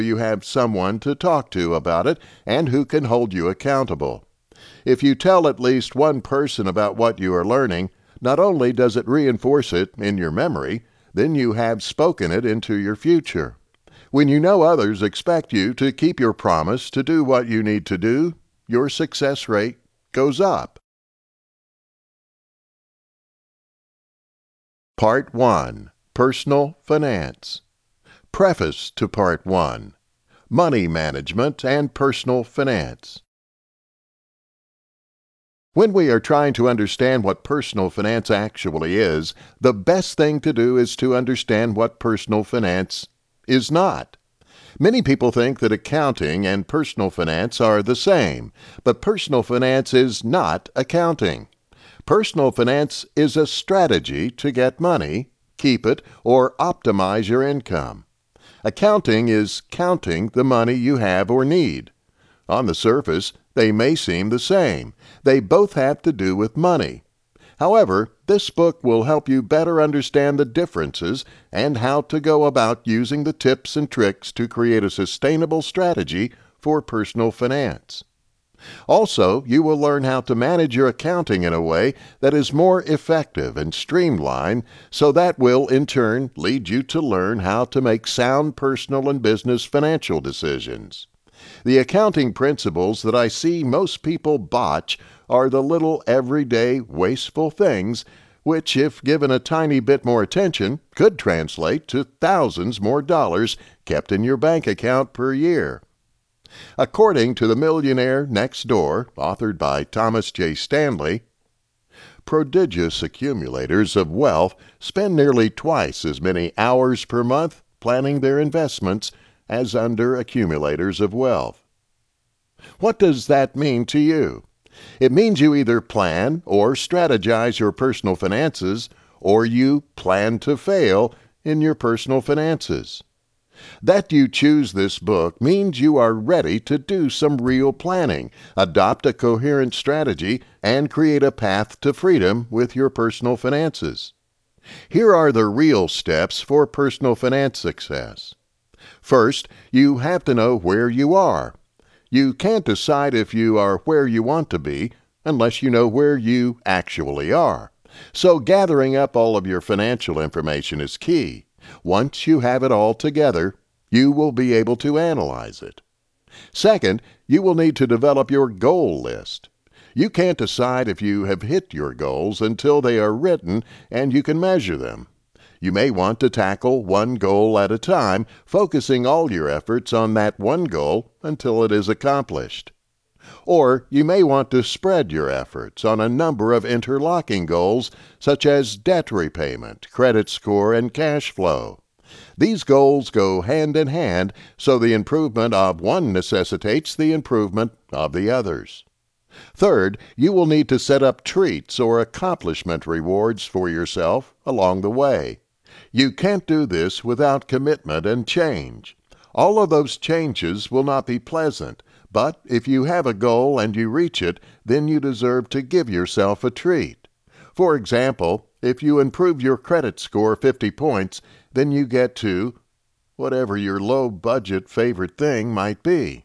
you have someone to talk to about it and who can hold you accountable. If you tell at least one person about what you are learning, not only does it reinforce it in your memory, then you have spoken it into your future. When you know others expect you to keep your promise to do what you need to do, your success rate goes up. Part 1. Personal Finance. Preface to Part 1. Money Management and Personal Finance. When we are trying to understand what personal finance actually is, the best thing to do is to understand what personal finance is not. Many people think that accounting and personal finance are the same, but personal finance is not accounting. Personal finance is a strategy to get money, keep it, or optimize your income. Accounting is counting the money you have or need. On the surface, they may seem the same. They both have to do with money. However, this book will help you better understand the differences and how to go about using the tips and tricks to create a sustainable strategy for personal finance. Also, you will learn how to manage your accounting in a way that is more effective and streamlined, so that will in turn lead you to learn how to make sound personal and business financial decisions. The accounting principles that I see most people botch are the little everyday wasteful things which, if given a tiny bit more attention, could translate to thousands more dollars kept in your bank account per year. According to The Millionaire Next Door, authored by Thomas J. Stanley, prodigious accumulators of wealth spend nearly twice as many hours per month planning their investments as under-accumulators of wealth. What does that mean to you? It means you either plan or strategize your personal finances, or you plan to fail in your personal finances. That you choose this book means you are ready to do some real planning, adopt a coherent strategy, and create a path to freedom with your personal finances. Here are the real steps for personal finance success. First, you have to know where you are. You can't decide if you are where you want to be unless you know where you actually are. So gathering up all of your financial information is key. Once you have it all together, you will be able to analyze it. Second, you will need to develop your goal list. You can't decide if you have hit your goals until they are written and you can measure them. You may want to tackle one goal at a time, focusing all your efforts on that one goal until it is accomplished. Or you may want to spread your efforts on a number of interlocking goals, such as debt repayment, credit score, and cash flow. These goals go hand in hand, so the improvement of one necessitates the improvement of the others. Third, you will need to set up treats or accomplishment rewards for yourself along the way. You can't do this without commitment and change. All of those changes will not be pleasant, but if you have a goal and you reach it, then you deserve to give yourself a treat. For example, if you improve your credit score 50 points, then you get to whatever your low-budget favorite thing might be.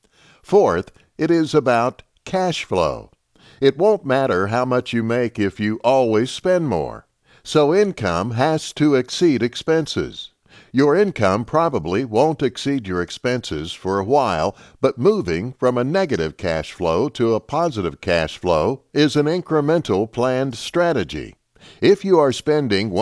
Fourth, it is about cash flow. It won't matter how much you make if you always spend more. So income has to exceed expenses. Your income probably won't exceed your expenses for a while, but moving from a negative cash flow to a positive cash flow is an incremental planned strategy. If you are spending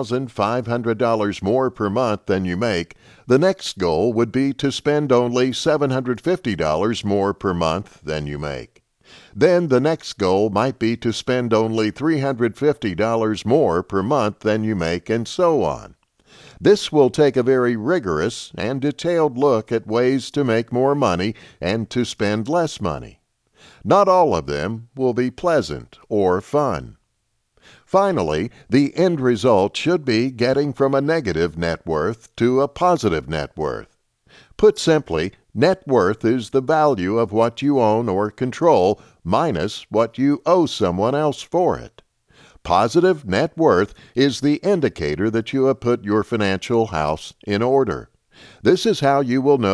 $1,500 more per month than you make, the next goal would be to spend only $750 more per month than you make. Then the next goal might be to spend only $350 more per month than you make, and so on. This will take a very rigorous and detailed look at ways to make more money and to spend less money. Not all of them will be pleasant or fun. Finally, the end result should be getting from a negative net worth to a positive net worth. Put simply, net worth is the value of what you own or control minus what you owe someone else for it. Positive net worth is the indicator that you have put your financial house in order. This is how you will know